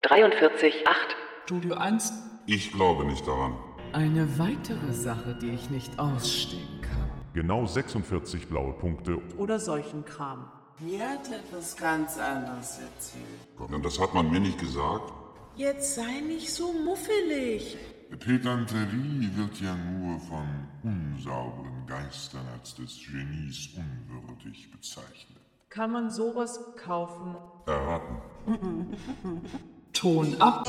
43,8. Studio 1. Ich glaube nicht daran. Eine weitere Sache, die ich nicht ausstehen kann. Genau 46 blaue Punkte. Oder solchen Kram. Mir hat etwas ganz anderes erzählt. Ja, das hat man mir nicht gesagt. Jetzt sei nicht so muffelig. Pedanterie wird ja nur von unsauberen Geistern als des Genies unwürdig bezeichnet. Kann man sowas kaufen? Erraten. Ton ab.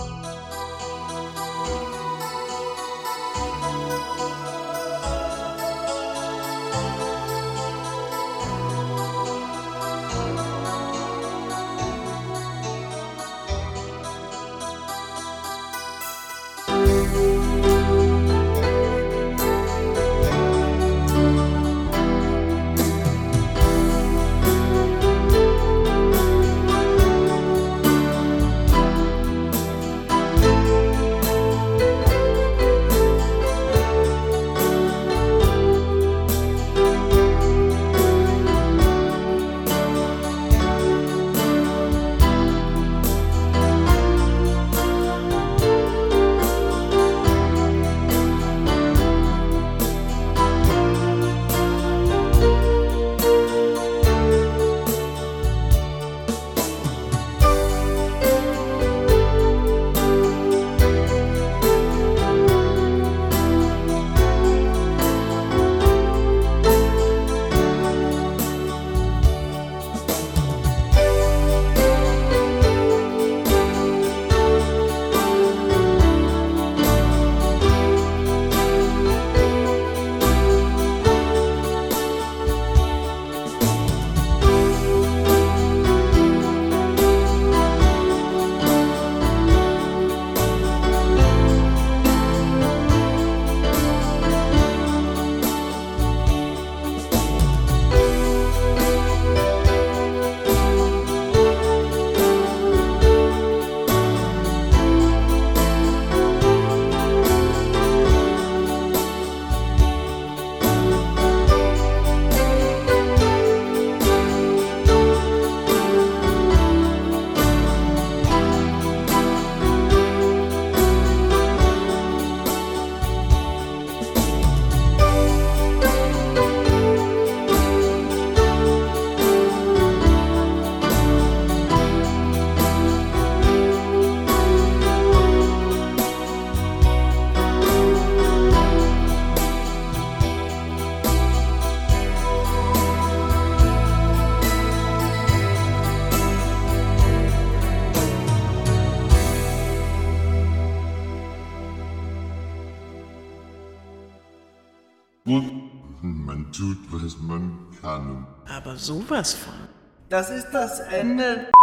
Man tut, was man kann. Aber sowas von. Das ist das Ende.